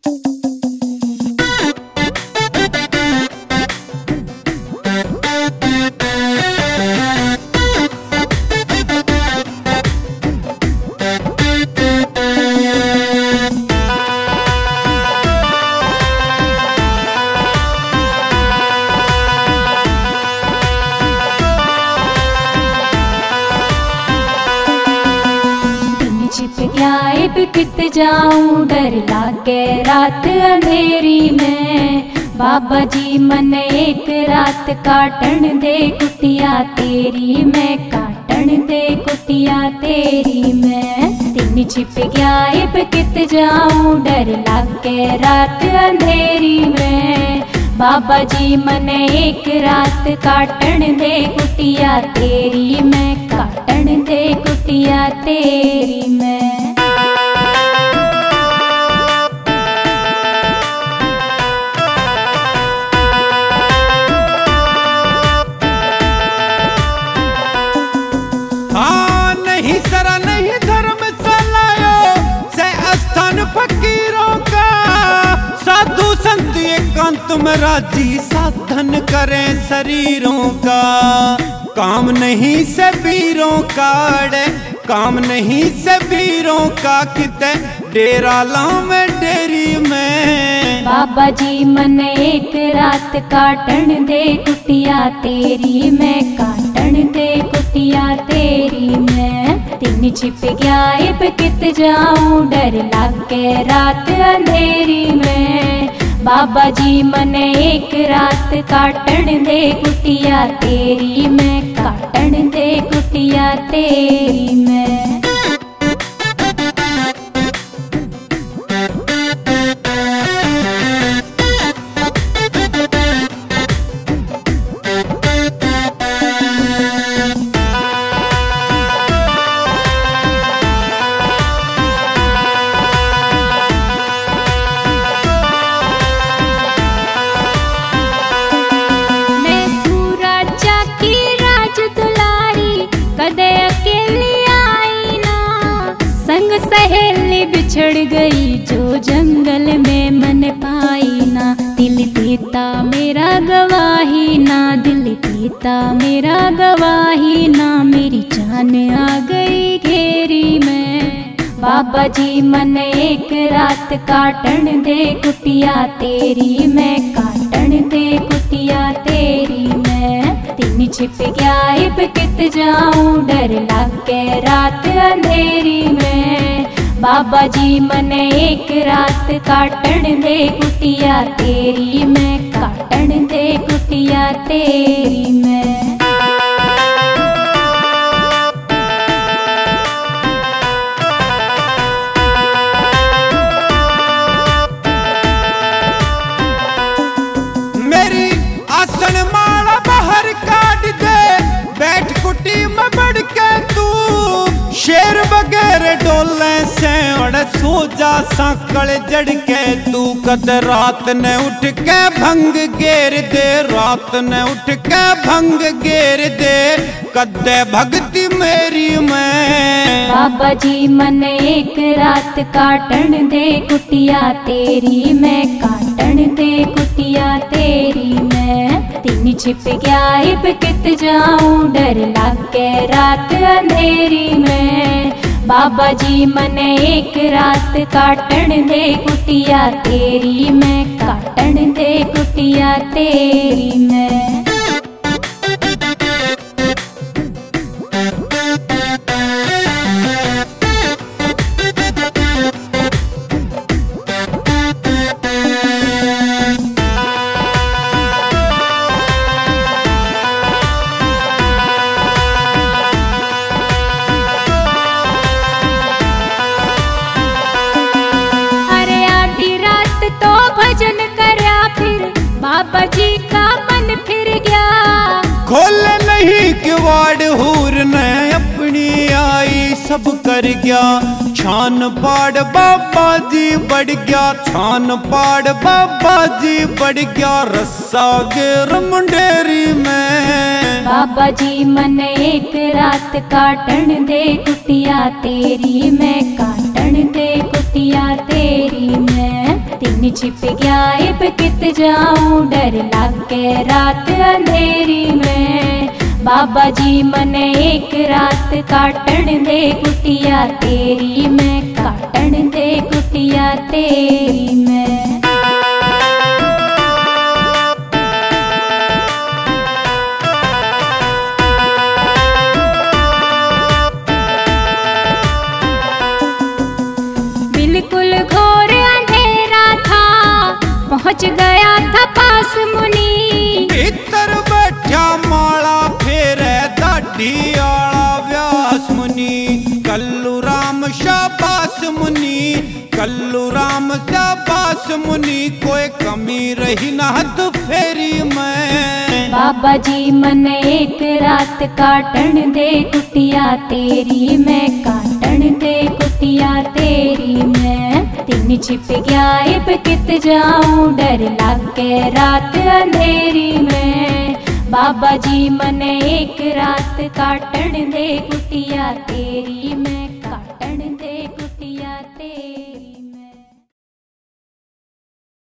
कित जाऊं डर लागे रात अंधेरी में। बाबा जी मन एक रात काटन दे कुटिया तेरी मैं, काटन दे कुटिया तेरी मैं। दिन छिप गया इब कित जाऊं डर लागे रात अंधेरी में। बाबा जी मन एक रात काटन दे कुटिया तेरी मैं, काटन दे कुटिया तेरी मैं। फकीरों का साधु संत एकांत में राजी साधन करें शरीरों का। काम नहीं से वीरों का अड़े, काम नहीं से वीरों का किते डेरा लाऊं मैं डेरी में। बाबा जी मन एक रात काटन दे कुटिया तेरी मैं, काटन दे कुटिया तेरी मैं। दिन छिप गया इब कित जाऊं डर लागे रात अंधेरी में। बाबा जी मन एक रात काटन दे कुटिया तेरी मैं, काटन दे कुटिया तेरी मैं। सहेली बिछड़ गई जो जंगल में मन पाई ना। दिल देता मेरा गवाही ना, दिल देता मेरा गवाही ना। मेरी जान आ गई घेरी में। बाबा जी मन एक रात काटन दे कुटिया तेरी मैं, काटन दे कुटिया तेरी मैं। दिन छिप गया इब कित जाऊं डर लागे रात अंधेरी में। बाबा जी मन एक रात काटन दे कुटिया तेरी मैं, काटन दे कुटिया तेरी मैं। मेरी आसन माला बाहर काट दे, बैठ कुटी में बढ़ के तू। शेर बगैर डोले से और सो जा सांकल जड़ के तू। कद रात ने उठ के भंग गेर दे, रात ने उठ के भंग गेर दे। कदे भक्ति मेरी मैं। बाबा जी मन एक रात काटन दे कुटिया तेरी मैं, काटन दे कुटिया तेरी मैं। दिन छिप गया इब कित जाऊं डर लागे रात अंधेरी में। बाबा जी मन एक रात काटन दे कुटिया तेरी मैं, काटन दे कुटिया तेरी मैं। भजन करया फिर बाबा जी का मन फिर गया। खोले नहीं किवाड़ हूर ने अपनी आई सब कर गया। छान पाड़ बाबा जी बढ़ गया, छान पाड़ बाबा जी बढ़ गया। रस्सा गेर मुंडेरी में। बाबा जी मन एक रात काटन दे कुटिया तेरी मैं, काटन दे कुटिया तेरी मैं। दिन दिन छिप गया इब कित जाऊं, डर लागे रात अंधेरी में। बाबा जी मने एक रात काटन दे कुटिया तेरी में, काटन दे कुटिया तेरी में। बिल्कुल घोर अंधेरा था, पहुंच गया था पास मुनि। भीतर बैठा माला फेरे दाढ़ी आला व्यास मुनि। कल्लू राम शाबाश मुनि, कल्लू राम शाबाश मुनि। कोई कमी रही ना हद फेरी में। बाबा जी मन एक रात काटन दे कुटिया तेरी में, काटन दे कुटिया तेरी में। दिन छिप गया इब कित जाऊं, डर लागे रात अंधेरी में। बाबा जी मन एक रात काटन दे कुटिया तेरी में, काटन दे कुटिया तेरी में।